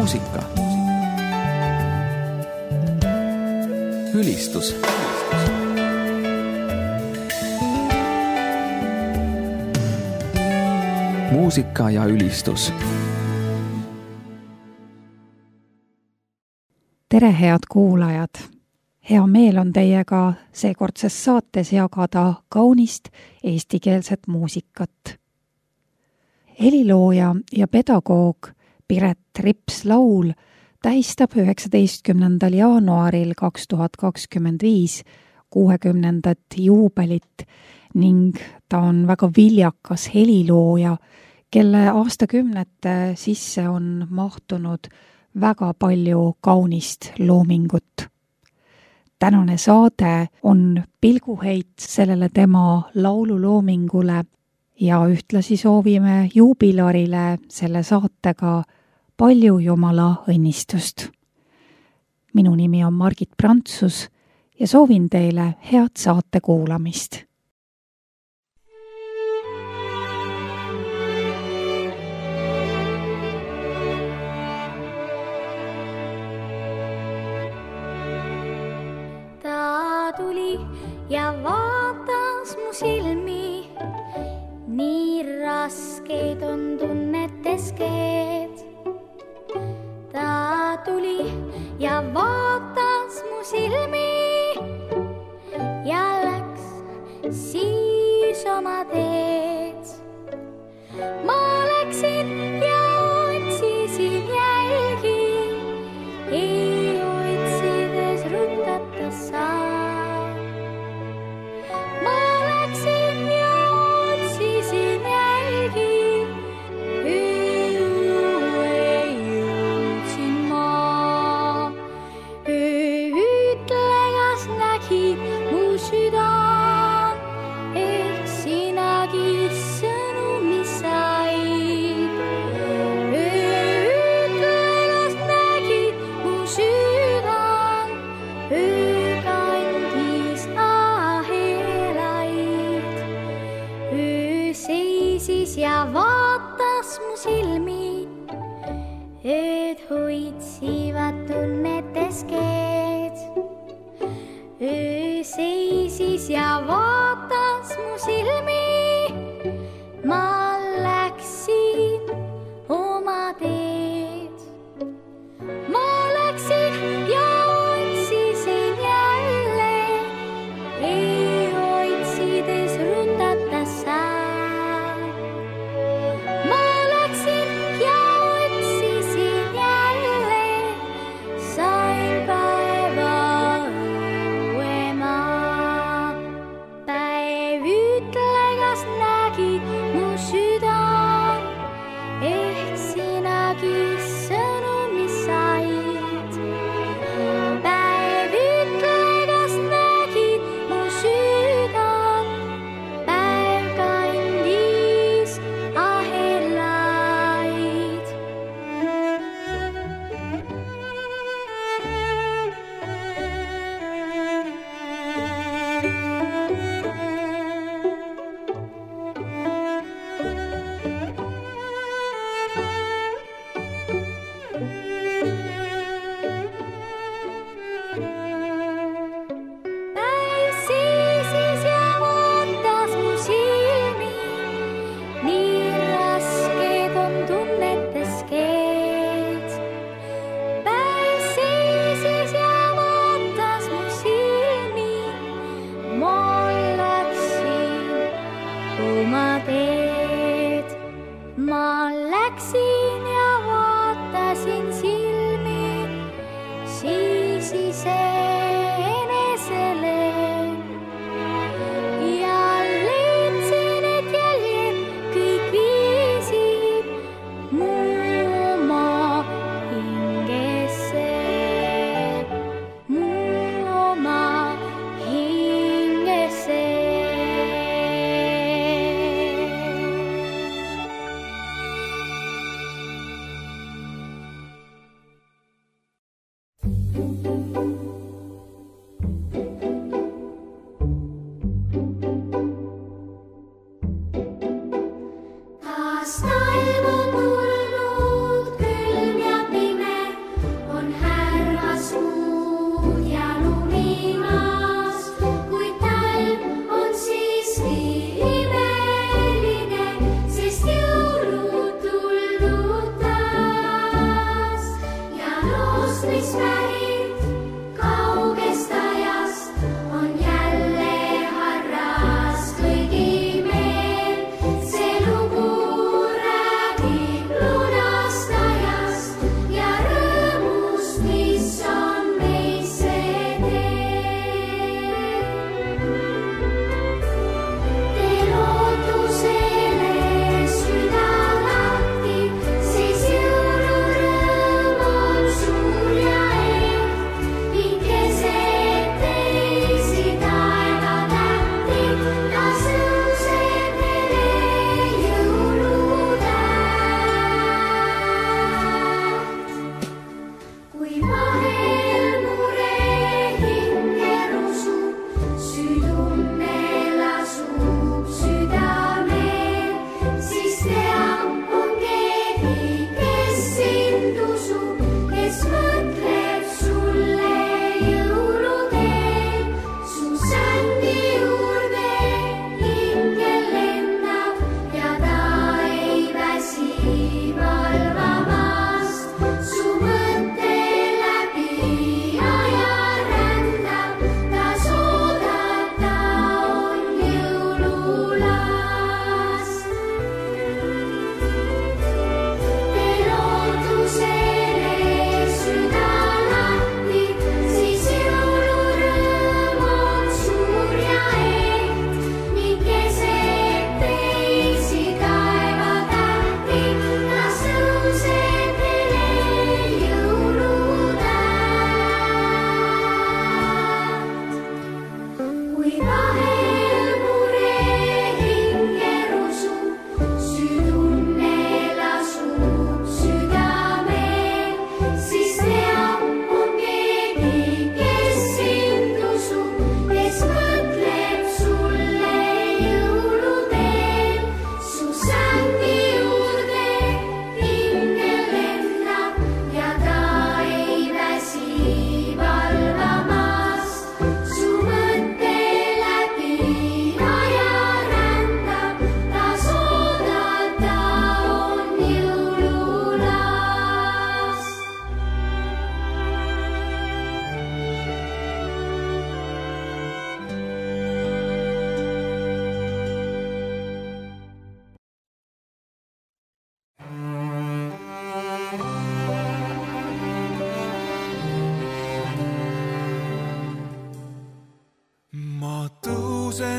muusika. Ülistus. Muusika ja ülistus. Tere, head kuulajad! Hea meel on teiega seekordses saates jagada kaunist eestikeelset muusikat. Helilooja ja pedagoog Piret Rips-Laul tähistab 19. jaanuaril 2025 60. juubelit ning ta on väga viljakas helilooja, kelle aastakümnete sisse on mahtunud väga palju kaunist loomingut. Tänane saade on pilguheit sellele tema laululoomingule ja ühtlasi soovime juubilarile selle saatega palju Jumala õnnistust. Minu nimi on Margit Prantsus ja soovin teile head saate kuulamist. Ta tuli ja vaatas mu silmi, nii raskeid on tunnetes keed. Ta tuli ja vaatas mu silmi ja läks siis oma teed. Ma läksin ja otsisin jälgi, ei otsides rutatas saan. Ma läksin ja otsisin jälgi, ei jõudsin ma. Ütlejas nägi mu südan, ehk sinagi sõnumi said. Ütlejas nägi mu südan, öökandis ahelaid. Öö seisis ja vaatas mu silmi, ööd hoitsivad tunnetes keed. Öö seisis ja vaatas mu silmi, ma läksin oma teed. Ma läksin ja otsisin jälle, ei otsides rutatas saan. Ma läksin ja otsisin jälle, sain päeva õuema. Päev ütlegas nägi mu südan, ehk sinagi sõnumi said. Päev ütlegas nägi mu südan, päev kandis ahelaid. Päev seisis ja vaatas mu silmi, nii rasked on tunnetes keed. Päev seisis ja vaatas mu silmi, ma läksin oma teed. Ma läksin ja vaatasin silmi, siis iseenesele ja leidsin, et jäljed kõik viisid mu oma hingesse, mu oma hingesse.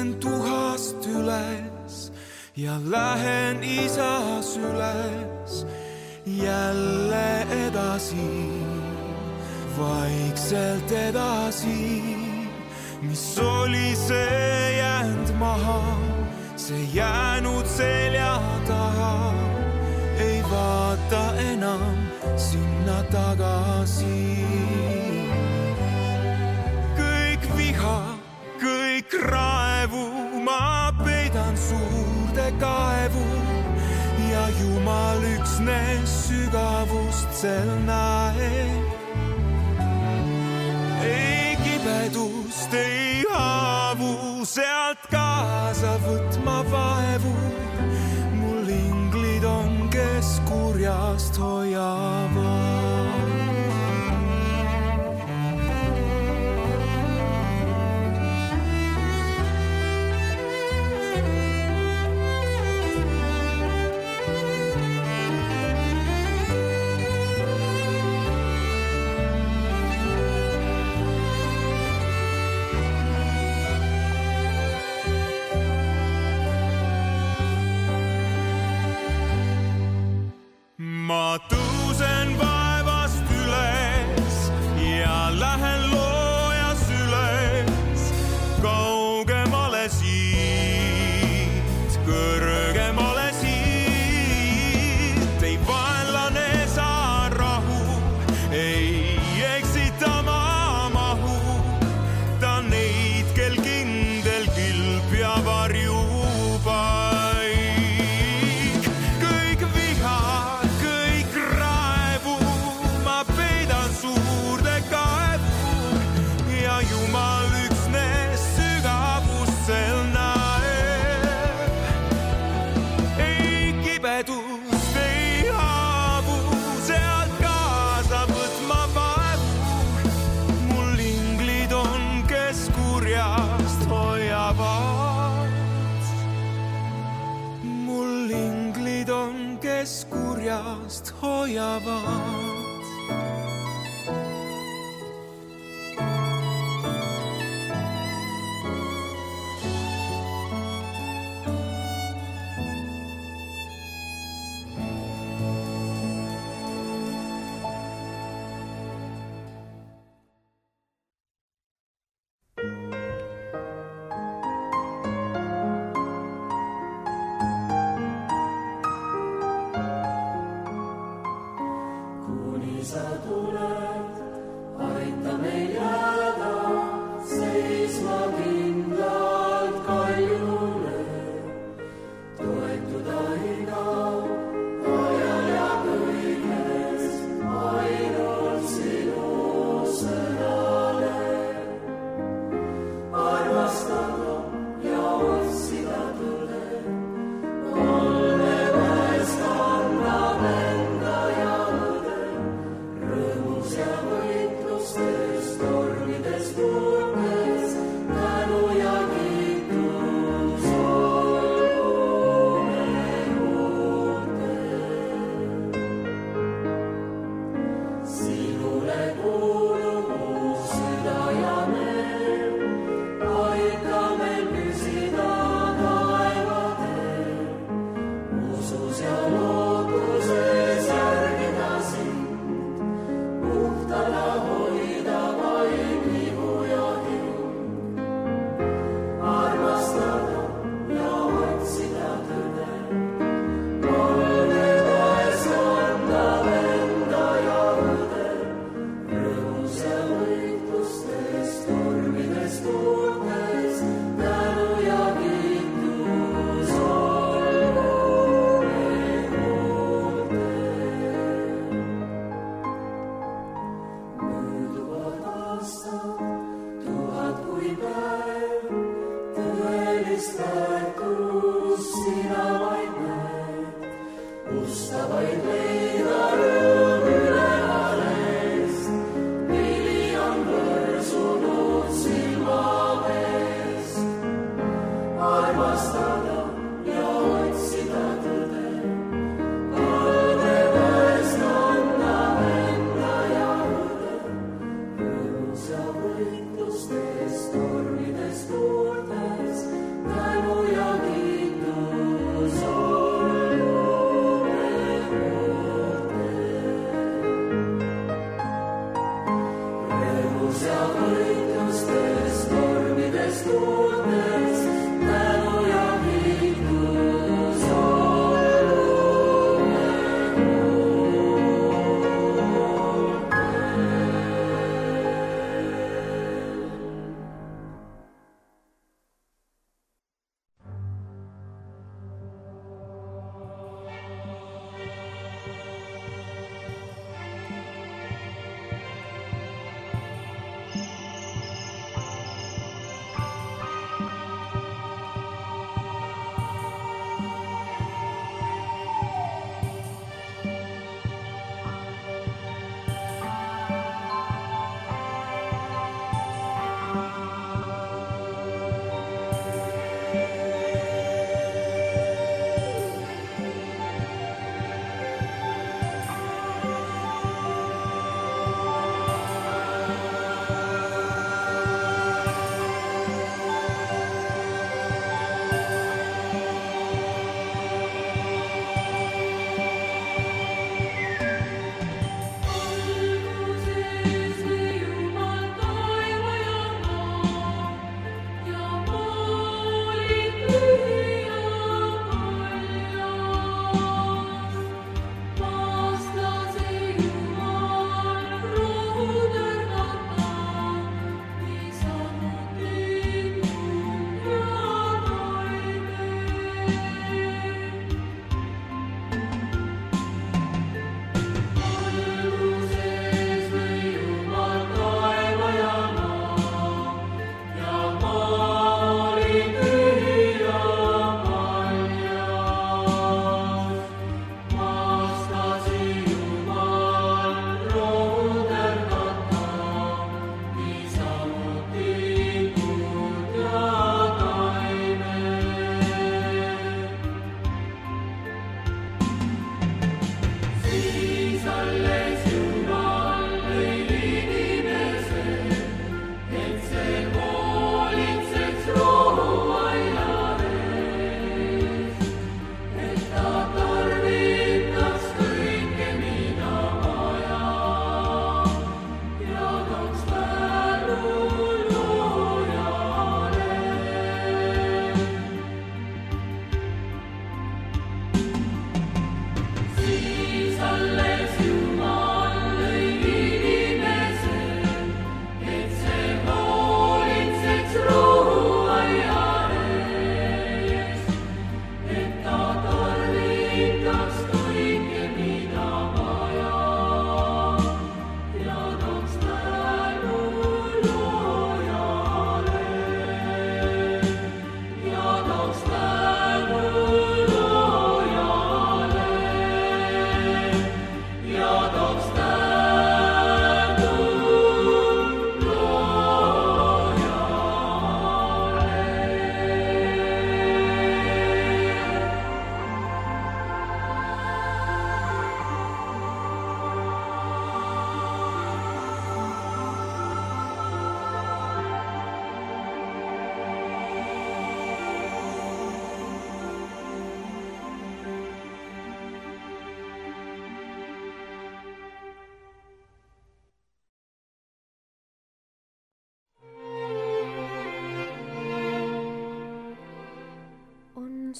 Tõusen tuhast üles ja lähen isa süles jälle edasi, vaikselt edasi. Mis oli see jäänud maha, see jäänud selja taha, ei vaata enam sinna tagasi. Kõik viha, kõik raevu ma peidan suurde kaevu ja Jumal üksnes sügavust sel näeb. Ei kibedust, ei haavu, sealt kaasa võtma vaevu. Mul inglid on, kes kurjast hoiavad. Ma tõusen vaevast üles ja lähen loojas üles, kaugemale siit, kõrgemale siit. Ei vaenlane saa rahu, ei eksita ma mahu, ta neid, kel kindel kilp ja varjupaik. Jumal üksnes sügavust sel näeb. Ei kibedust, ei haavu, sealt kaasa võtma vaevu. Mul inglid on, kes kurjast hoiavad. Mul inglid on, kes kurjast hoiavad. Sa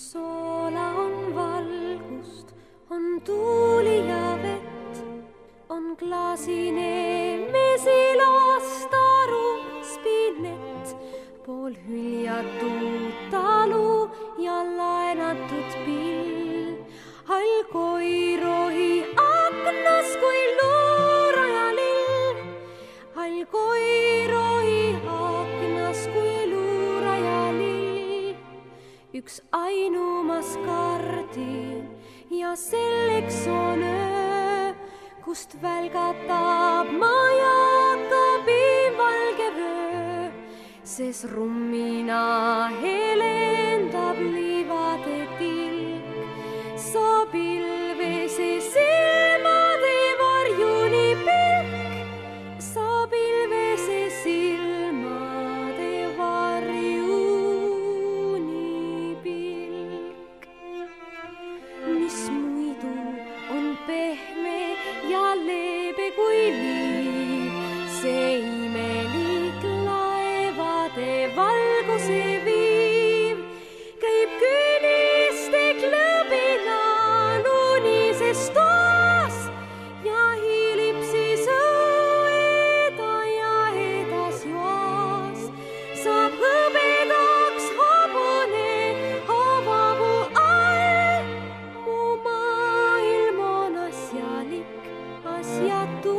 soola, on valgust, on tuuli ja vett, on klaasine mesilastaru spinett, pool hüljatud talu ja laenatud pill. Hall koirohi aknas kui luuraja lill. Hall koirohi aknas kui luuraja lill. Üks ainumas kardin ja selleks on öö, kust välgatab majakabi valge vöö. Ses rummina helendab livade tilk. Sa pilvese silmade varjuni pilk. Sa pilvese silmade varjuni pilk. Mis muidu on pehme ja leebe kui liiv, see imelik laevade valguse viiv. Käib küüniste klõbinal unises toas ja hiilib siis õueda ja edas joas. Saab hõbedaks hobune havabu all. Mu maailm on asjalik, asjatu,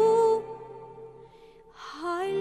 hall.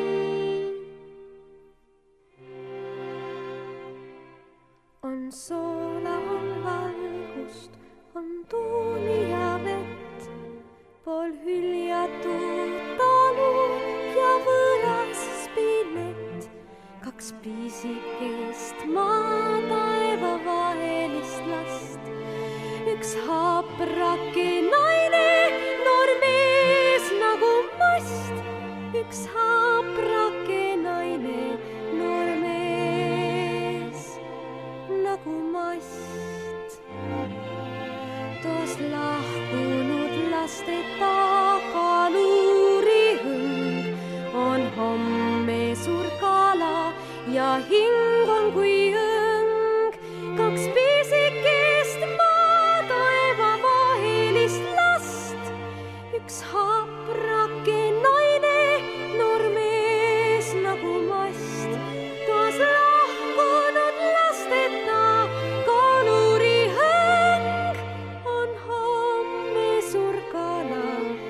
On soola, on valgust, on tuuli ja vett, pool hüljatud talu ja võõras spinett. Kaks piisikest maa taeva vahelist last. Üks haprake naine, noor mees nagu mast. Üks haprake naine, noor mees nagu mast. Toos lahkunud laste tagaluuri hõng on homme suur kala ja hing on kui õng. Kaks piisikest maa taeva vahelist last. Üks haprake naine, noor mees nagu mast. Toos lahkunud lasteta kaluri hõng on homme suur kala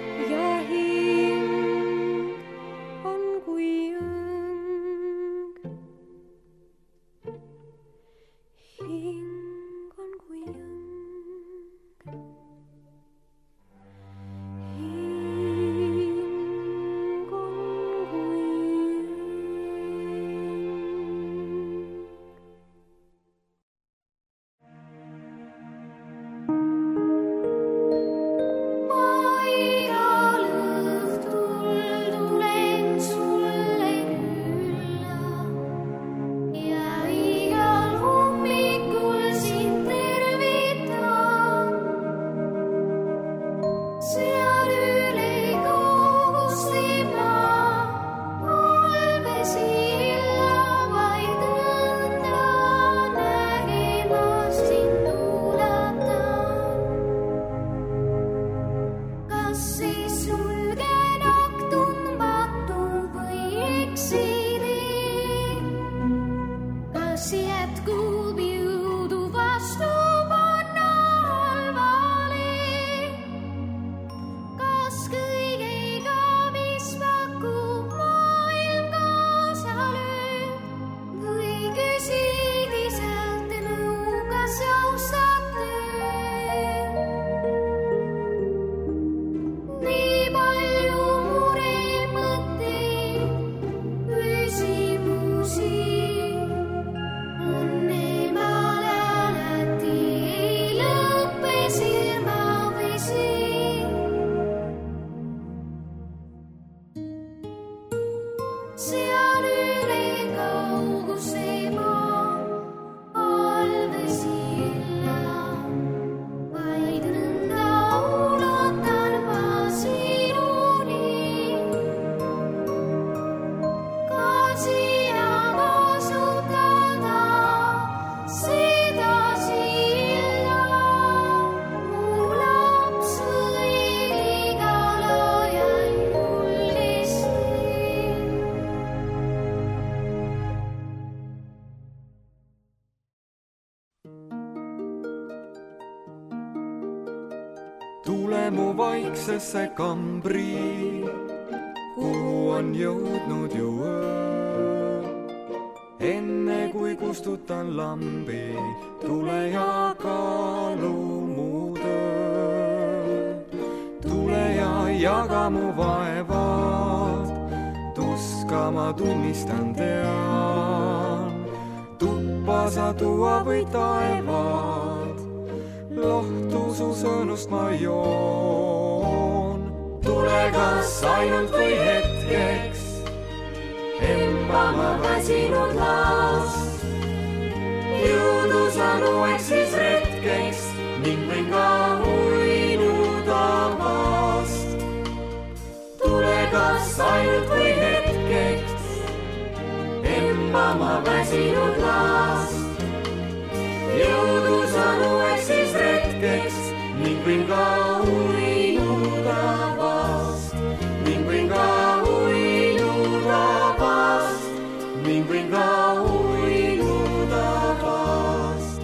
tule mu vaiksesse kambri, kuhu on jõudnud ju öö. Enne kui kustutan lambi, tule ja kaalu mu töö. Tule ja jaga mu vaevad, tuska ma tunnistan tean. Tuppa sa tuua või taevad, lohtu su sõnust ma joon. Tule kas ainult või hetkeks, emba ma väsinud last. Jõudu saan uueks siis retkeks ning võin ka uinuda vast. Tule kas ainult või hetkeks, emba ma väsinud last. Jõudu saan uueks siis retkeks ning võin ka uinuda vast. Ning võin ka uinuda vast. Ning võin ka uinuda vast.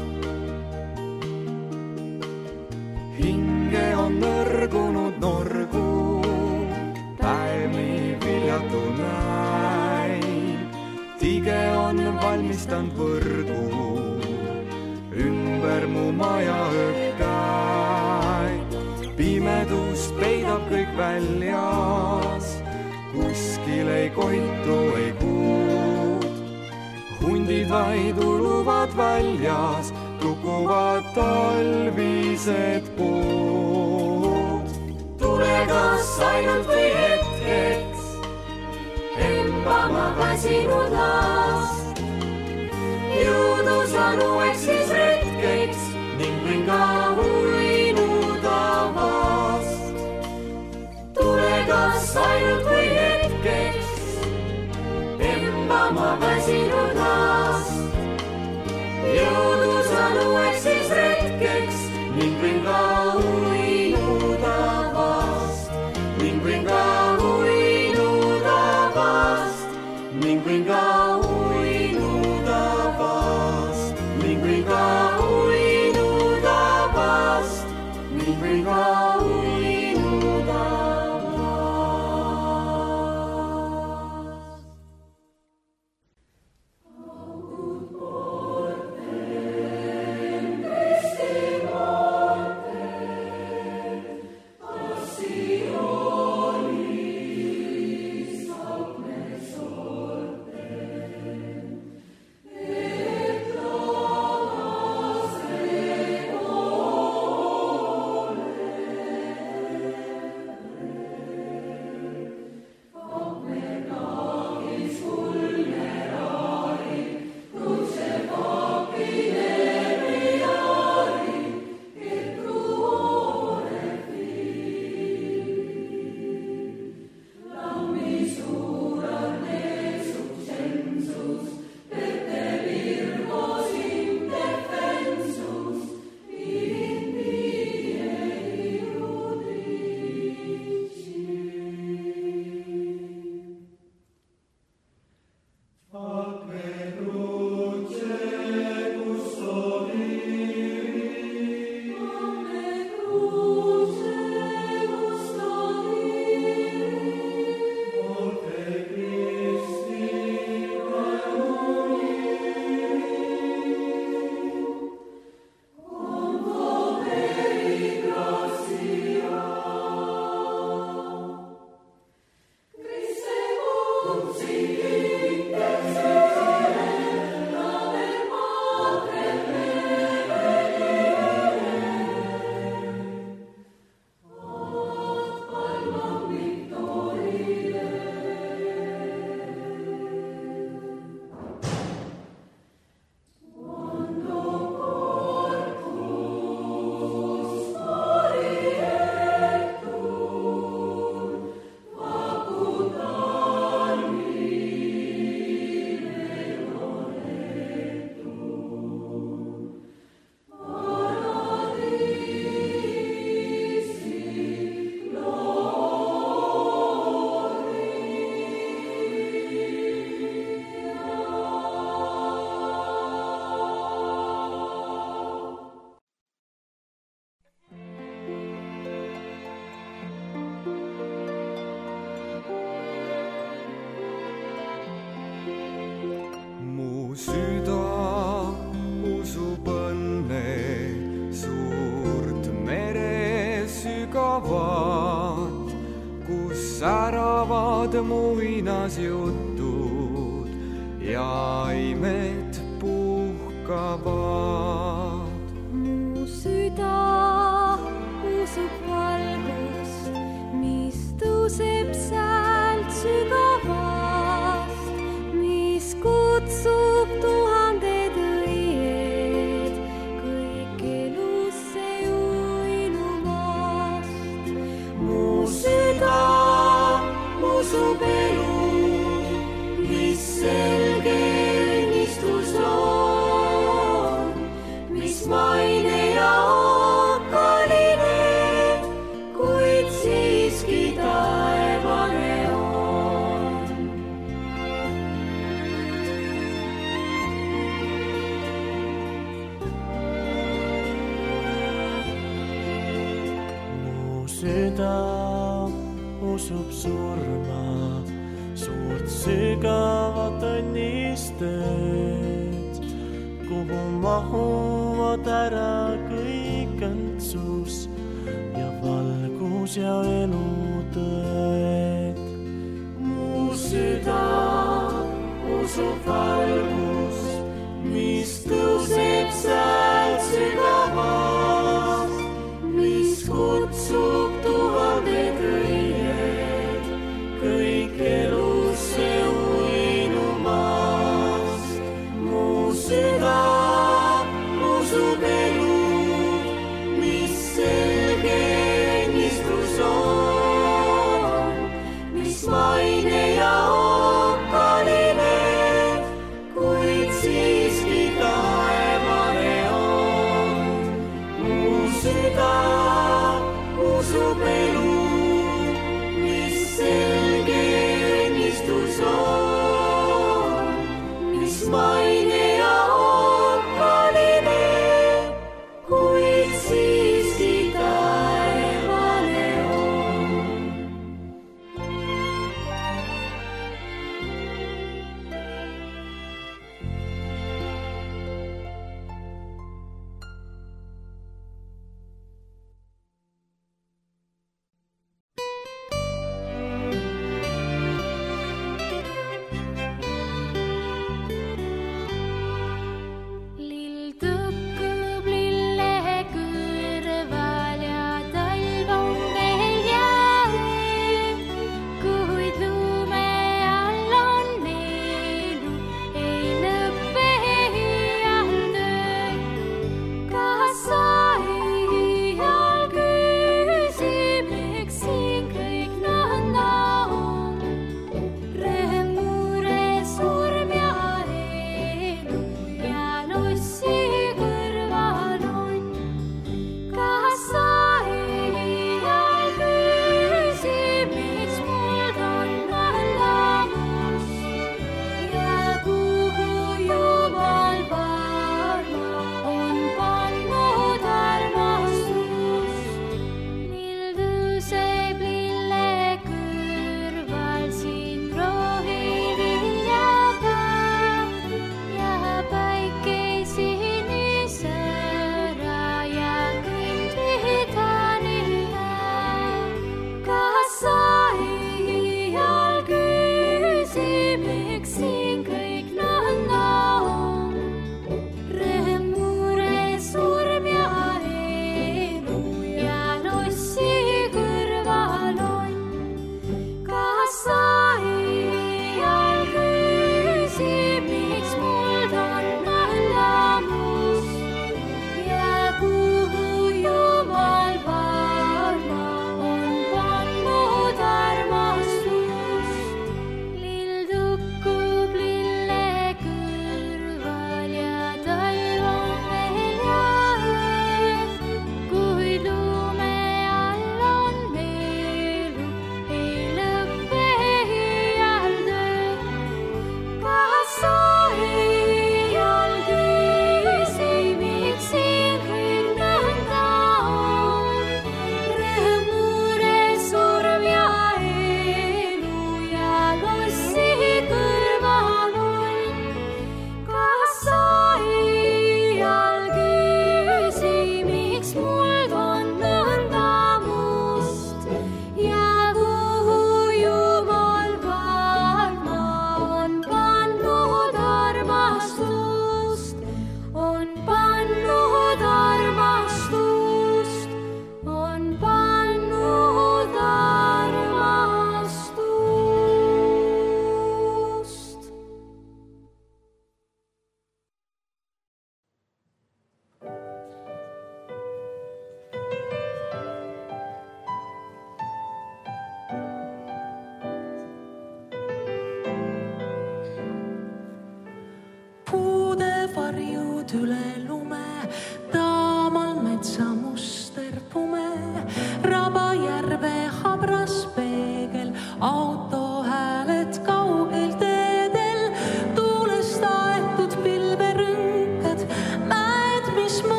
Hinge on nõrgunud norgu, päev nii viljatu näin. Tige on valmistanud võrgu, ümber mu maja ökkäid. Pimedus peidab kõik väljas, kuskil ei koitu, ei kuud. Hundid vaid uluvad väljas, tukuvad talvised puud. Tule kas ainult või hetkeks, emba ma väsinud last. Jõudu saan uueks siis retkeks ning võin ka uinuda vast. Tule kas ainult või hetkeks, emba ma väsinud last. Jõudu saan uueks siis retkeks ning võin ka uinuda vast. Ning võin ka uinuda vast. Ning võin ka uinuda vast. Ning võin ka uinuda vast. head muinas jutud ja imed puhkavad. Mu süda usub valgust, mis tõuseb säält sügavast, mis kutsub tuhanded õied kõik elusse uinumast. Mu süda usub elu, mis selge õnnistus on, mis maine ja okkaline, kuid siiski taevane on. Mu süda usub surma, suurt sügavat õnnistööd, kuhu mahuvad ära kõik õndsus ja valgus ja elutõed. Mu süda usub valgust, mis tõuseb säält sügavast, mis kutsub tuhanded õied kõik elusse uinumast. Mu süda usub elu, mis selge õnnistus on, mis maine ja okkaline, kuid siiski taevane on. Mu süda usub elu, mis selge õnnistus on, mis maine ja okkaline, kuid siiski taevane on.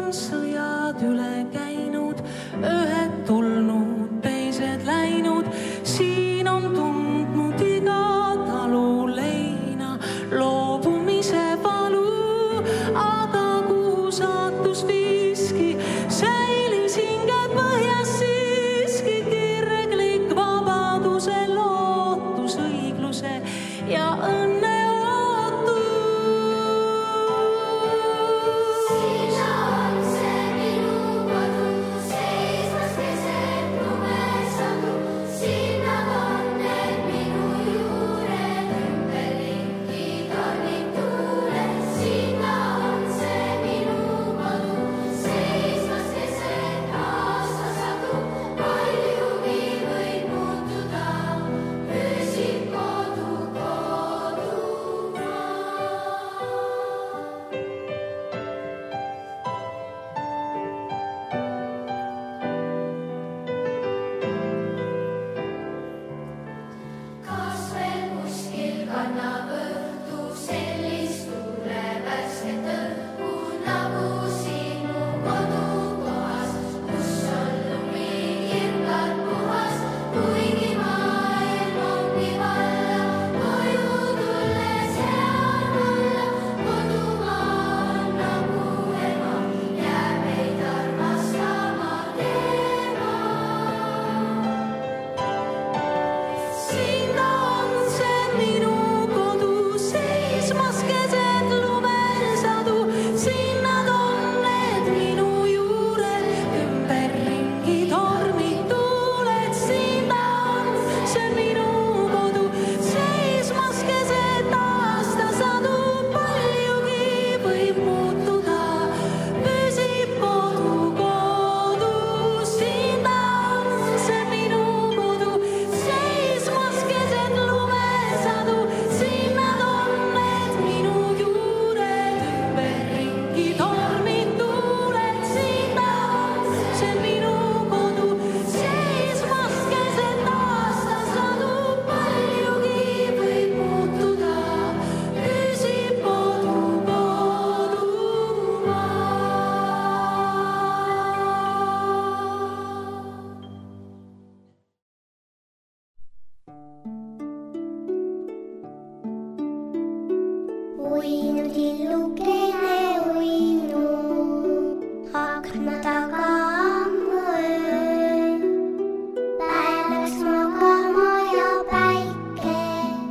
sõjad üle käinud, ühed tulnud, teised läinud, siin on tundnud iga talu leina loobumise valu, aga kuhu saatus viiski, säilis hinge põhjas siiski kirglik vabaduse lootus, õigluse ja õnne ootus. Sina on see minu kodu, seisvas keset lumesadu, sinna on need minu juured, ümberringi tormid tuuled. Sinna on see minu kodu, seisvas keset aastasadu, paljugi võib muutuda, püsib kodu koduna. Kas veel kuskil kannab õhtu sellist tuule värsket õhku nagu sinu kodukohas, kus on lumi kirgalt puhas, kuigi maailm ongi valla, koju tulles head olla. Kodumaa on nagu ema, jääb meid armastama tema. Sinna on see minu kodu, seismas keset lumesadu, sinna on need minu juured, ümberringi tormid tuuled. Sinna on see minu kodu, seismas keset aastasadu, paljugi võib muutuda, püsib kodu kodu. Sinna on see minu kodu, seismas keset lumesadu, sinna on need minu juured, ümberringi tormid tuuled. Sinna on see minu kodu, seismas keset aastasadu, paljugi võib muutuda, püsib kodu Uinu tillukene uinu, akna taga ammu öö. Päev läks magama ja päike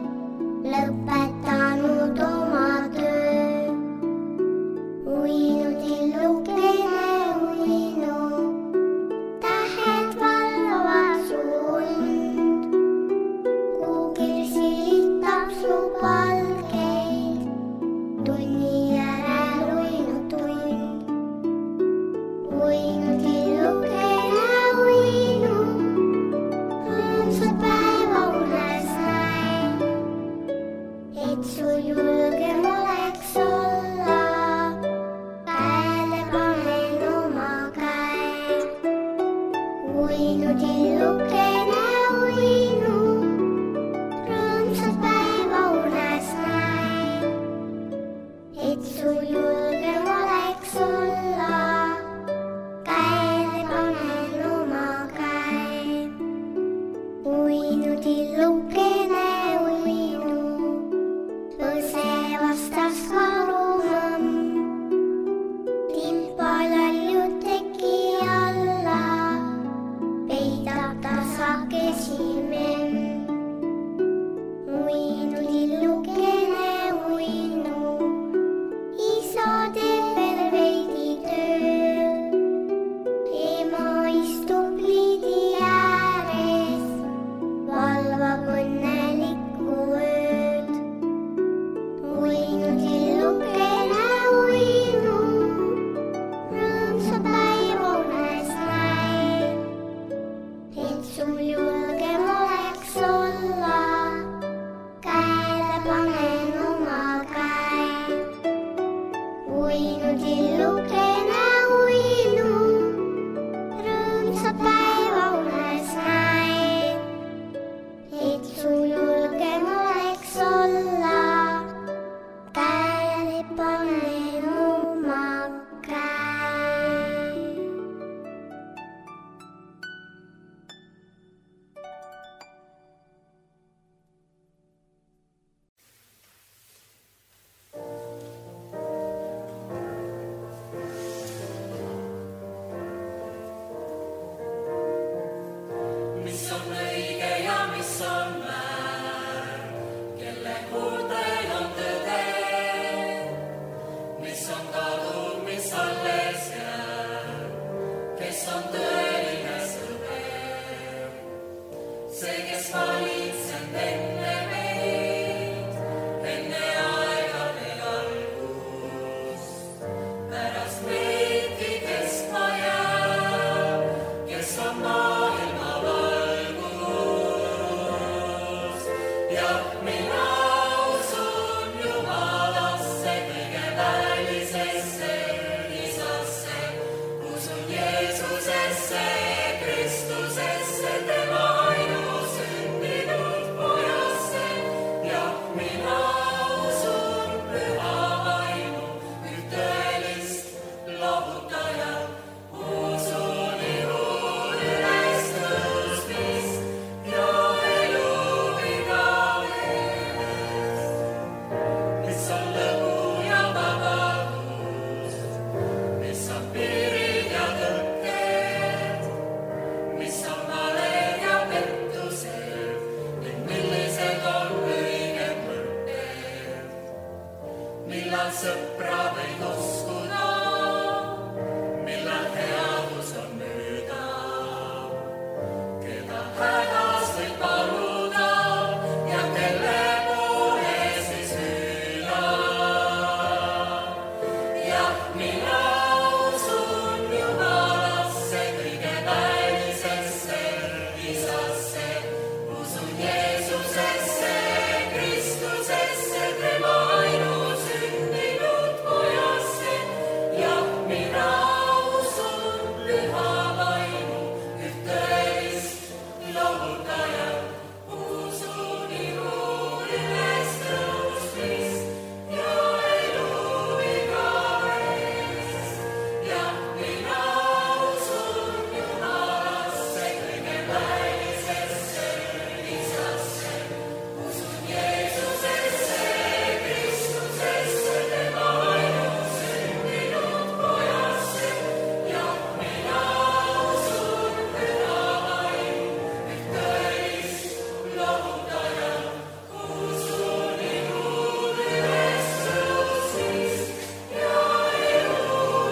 lõpetanud oma töö. Uinu tillukene uinu, tähed valvavad su und. Kuugil silitab su palgeid, tunni järel uinu tund. Uinu tillukene uinu, rõõmsat päeva unes näin, et sul julgem oleks olla, käele panen oma käe. Uinu tillukene uinu, rõõmsat päeva unes näin, et sul julgem oleks olla, käele panen oma käe. Uinu tillukene uinu, õse vastas karumamm, timpa laljud teki alla, peidab tasakesi memm. Uinu tillukene uinu, isa teeb veel veidi tööd, ema istub liidi ääres, valvab õnnelikku ööd. Uinu tillukene uinu, rõõmsa päeva unes näin, et sul julgem oleks olla, käele panen oma käe. Uinu tillukene uinu, rõõmsa päeva unes näin, et sul julgem oleks olla, käele panen millal sõpra võid uskuda, millal headus on müüda, keda hädas võid paluda ja kelle poole siis hüüda. Jah, mina usun Jumalasse, kõige välisesse isasse, usun Jeesusesse, Kristusesse, tema ainusündinud pojasse. Jah, mina usun püha vaimu, üht tõelist lohutajat, usun ilu ülestõusmist ja elu igavest. Jah, mina usun Jumalasse, kõige välisesse isasse, usun Jeesusesse, Kristusesse, tema ainusündinud pojasse. Jah, mina usun püha vaimu, üht tõelist lohutajat, usun ilu ülestõusmist ja elu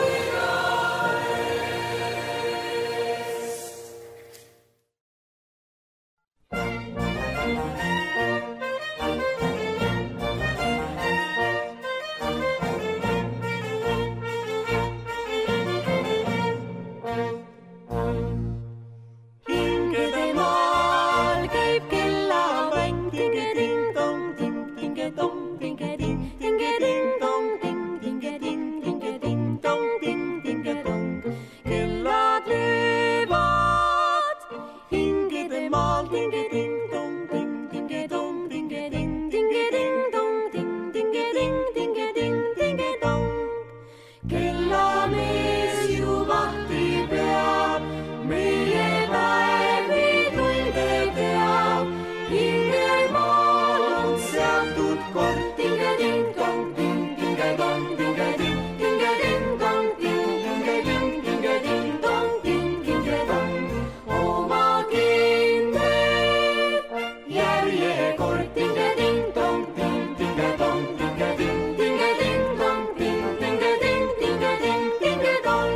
Hingede maal käib kellamäng, tinge-ting-tong, ting-tinge-tong, tinge-ting, tinge-ting-tong, ting-tinge-ting, tinge-ting-tong, ting-tinge-tong. Kellad löövad hingede maal, tinge-ting-tong, ting-tinge-tong, tinge-ting, tinge-ting-tong, ting-tinge-ting, tinge-ting, tinge-tong. Kellamees ju vahti peab, meie päevi tunde teab. Hingemaal on seatud kord, tinge-ting-tong, ting-tinge-tong, ting-ting, tinge-ting-tong, ting-tinge-ting, tinge-ting-tong, ting-tinge-tong. Oma kindel järjekord, tinge-ting-tong, ting-tinge-tong, ting-ting, tinge-ting-tong, ting-tinge-ting, tinge-ting, tinge-tong.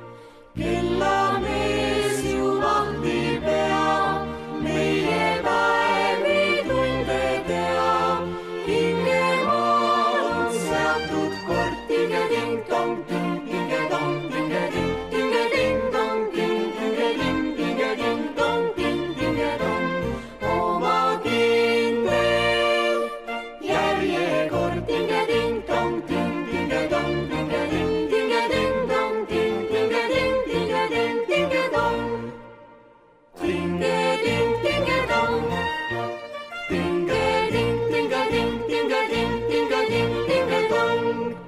Kellamees ju vahti peab, meie päevi tunde teab. Hingemaal on seatud kord, tinge-ting-tong, ting-tinge-tong, ting-ting, tinge-ting-tong, ting-tinge-ting, tinge-ting-tong, ting-tinge-tong. Oma kindel järjekord, tinge-ting-tong, ting-tinge-tong, ting-ting, tinge-ting-tong, ting-tinge-ting, tinge-ting, tinge-tong. Tinge-ting, tinge-tong, tinge-ting, tinge-ting, tinge-ting, tinge-ting, tinge-tong.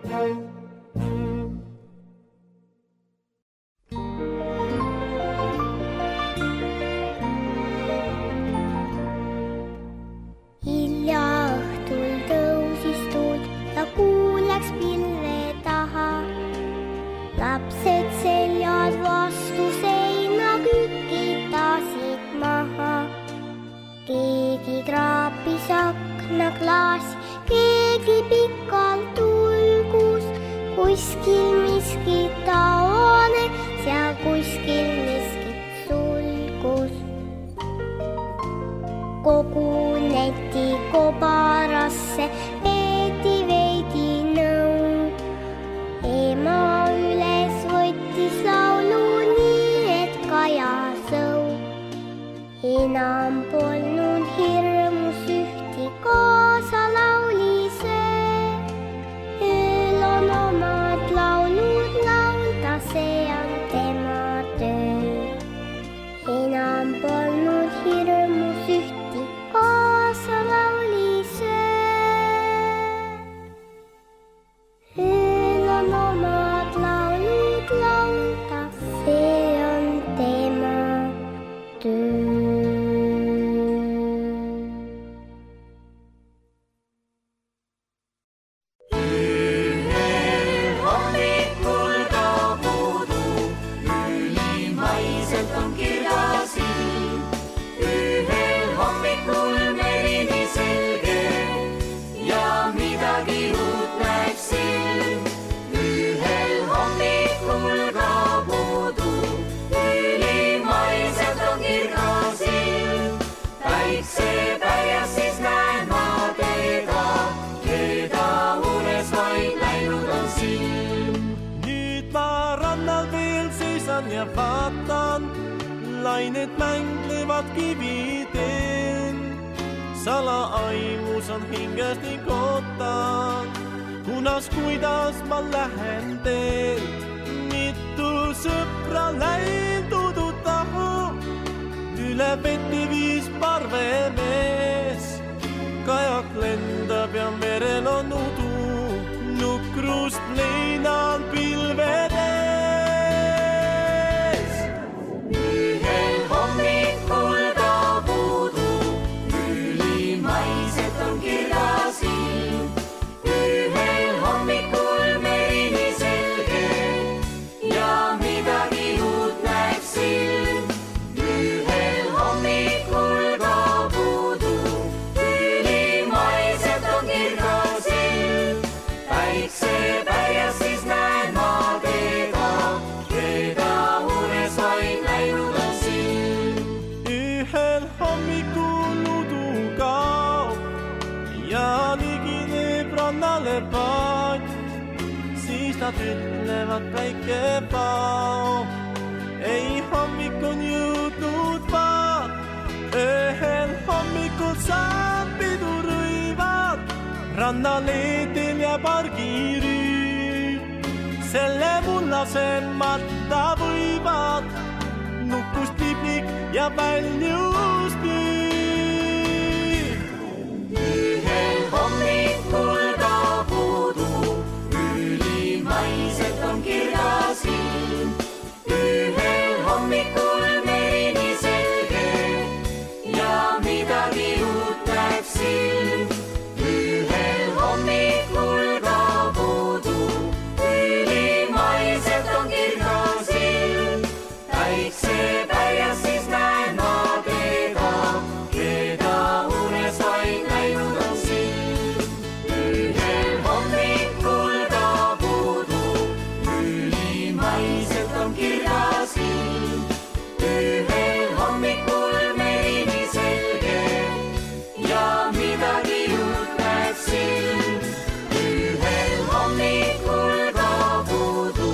Hilja õhtul tõusis tuult ja kuu läks pilve taha. Lapsed seljad vastu seina kükitasid maha. Keegi kraapis aknaklaasi, keegi pikalt ulgus. Kuskil miskit taones ja kuskil miskit sulgus. Koguneti kobarasse, peeti veidi nõu. Ema üles võttis laulu nii, et kajasõu. Enam polnud hirmus ühti, kaasa laulis see. Ööl on omad laulud laulda, see on tema töö. Enam polnud hirmus ühti, kaasa laulis ja vaatan, lained mänglevad kividel. Salaaimus on hingest nii kotan, kuidas ma lähen teel. Mitu sõpra läinud tahu, üle vette viis parvemees. Kajak lendab ja merel on udu, nukrust leinal pilvedes. Ühel hommikul kaob udu, ülimaiselt on kirgas ilm. Ühel hommikul merini selge ja midagi uut näeb silm. Ühel hommikul kaob udu, ülimaiselt on kirgas ilm. Päiksepäev ja siis näen ma teda, keda unes vaid näinud on silm. Ühel hommikul udu kaob ja ligineb rannale paat. Siis nad ütlevad väike pao, ei hommik on jõudnud vaat. Ühel hommikul saab pidurõivad, rannaleedel ja pargirüü. Selle mullasel matta võivad, nukust liblik ja väljust nüüd. Ühel hommikul kaob udu, ülimaiselt on kirgas ilm. Ühel hommikul merini selge ja midagi uut näeb silm. Ühel hommikul kaob udu, ülimaiselt on kirgas ilm. Päiksepäev ja siis näen ma teda, keda unes vaid näinud on silm. Ühel hommikul kaob udu, ülimaiselt on kirgas ilm. Ühel hommikul merini selge ja midagi uut näeb silm. Ühel hommikul kaob udu,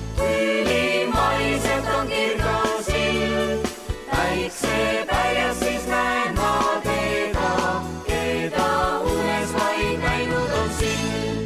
ülimaiselt on kirgas ilm. Päiksepäev ja siis näen ma teda, keda unes vaid näinud on silm.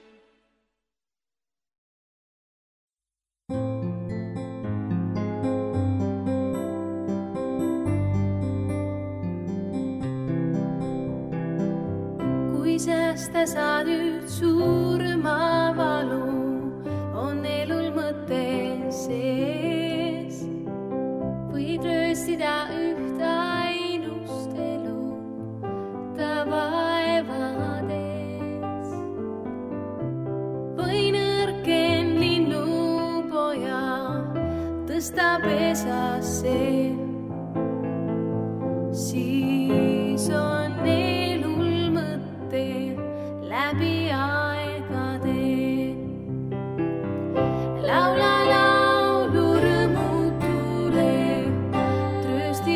Kui säästa saad üht suurema valu, on elul mõte sees. Võid rööstida üht ainust elu ta vaevades. Või nõrken linnupoja tõsta pesasse, siis on elul mõte läbi aegade. Laula laulu rõõmutule, tröösti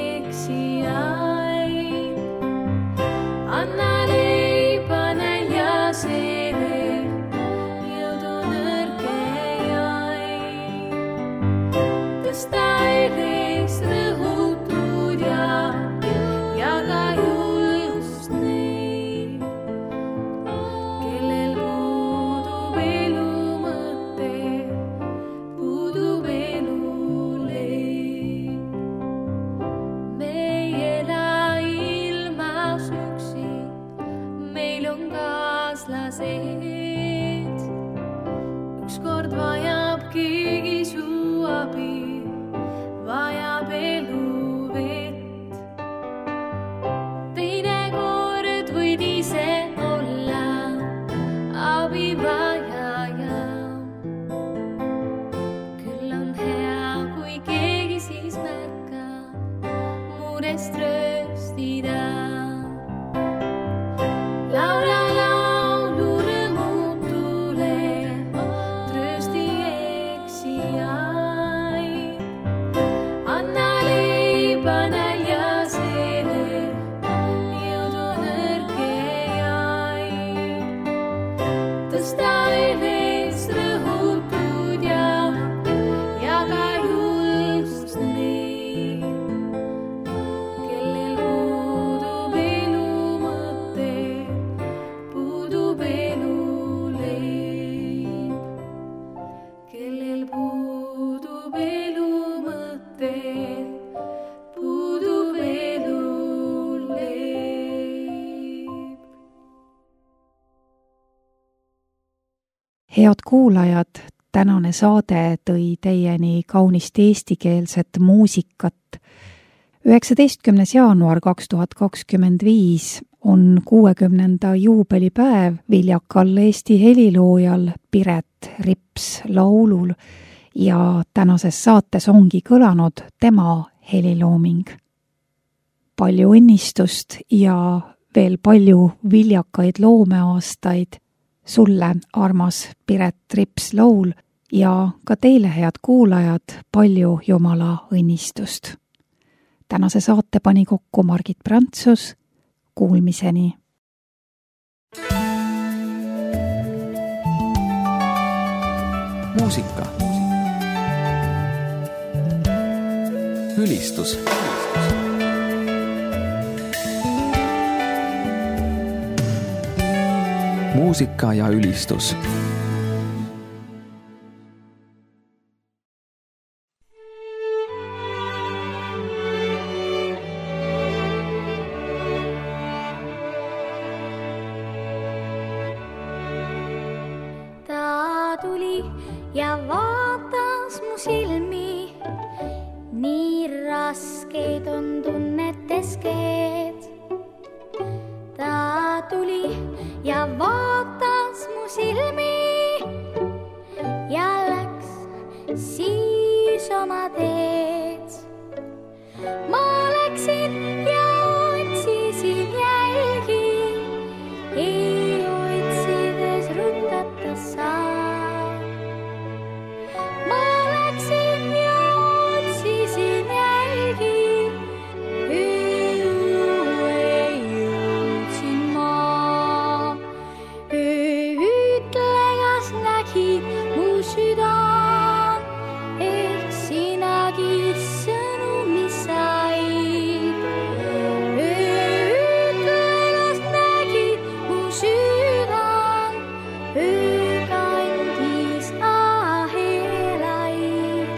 eksijaid. Anna leiba näljasele, jõudu nõrgejaid. Tõsta üles rõhutud ja jaga julgust neid, kellel puudub elu mõte, puudub eluleib. Me ei ela ilmas üksi, meil on kaaslased. Ükskord vajab keegi su abi, vajab eluvett. Teinekord võid ise olla abivajaja. Küll on hea, kui keegi siis märkab murest trööstida. Laula laulu rõõmutule, tröösti eksijaid. Anna leiba näljasele, jõudu nõrgejaid. Tõsta üles rõhutud ja jaga Head kuulajad, tänane saade tõi teieni kaunist eestikeelset muusikat. 19. jaanuar 2025 on 60. juubelipäev viljakal Eesti heliloojal Piret Rips laulul ja tänases saates ongi kõlanud tema helilooming. Palju õnnistust ja veel palju viljakaid loomeaastaid sulle, armas Piret Rips laul, ja ka teile, head kuulajad, palju Jumala õnnistust. Tänase saate pani kokku Margit Prantsus. Kuulmiseni. Muusika. Ülistus. Muusika ja ülistus. Ta tuli ja vaatas mu silmi, nii raskeid on tunnetes keed. Ta tuli ja vaatas mu silmi ja läks siis oma teed. Ma läksin ja otsisin jälgi, ei otsides rutata saa. Ma läksin ja otsisin jälgi, ei jõudsin ma. Ütlegas nägi mu südam, ehk sinagi sõnumi said. Ütlegas nägi mu südam, kandis ahelaid.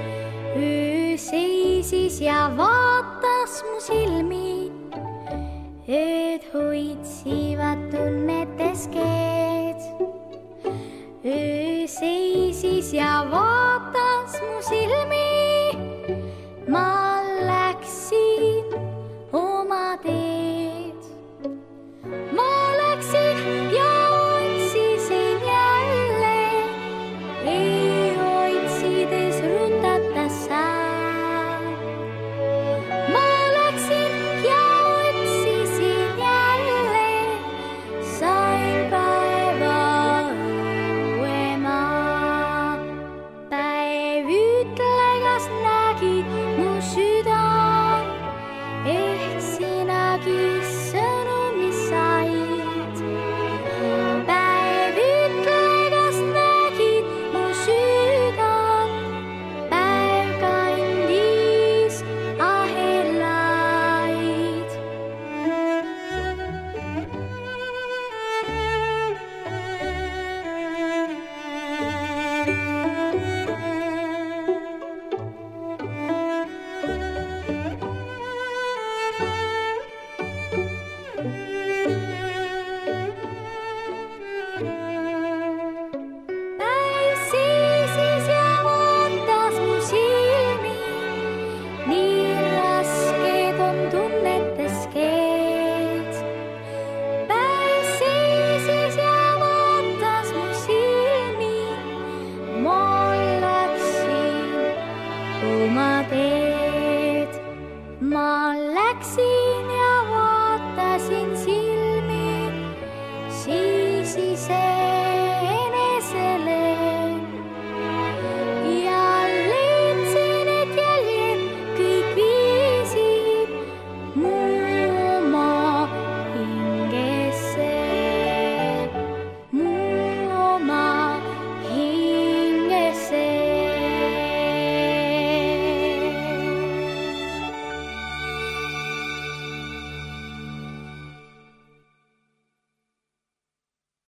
Seisis ja vaatas mu silmi, et hoitsivad tunnetes keed. Seisis ja vaatas mu silmi, ma läksin oma teed. Ma läksin ja otsisin jälle, ei otsides rutata saa. Ma läksin ja otsisin jälle, sain päeva õuema. Päev ütlegas nägi mu südam, ehk sinagi sõnumi said. Päev ütlegas nägi mu südam, päev kandis ahelaid. Päev seisis ja vaatas mu silmi, nii rasked on tunnetes keed. Päev seisis ja vaatas mu silmi, ma läksin oma teed. Ma läksin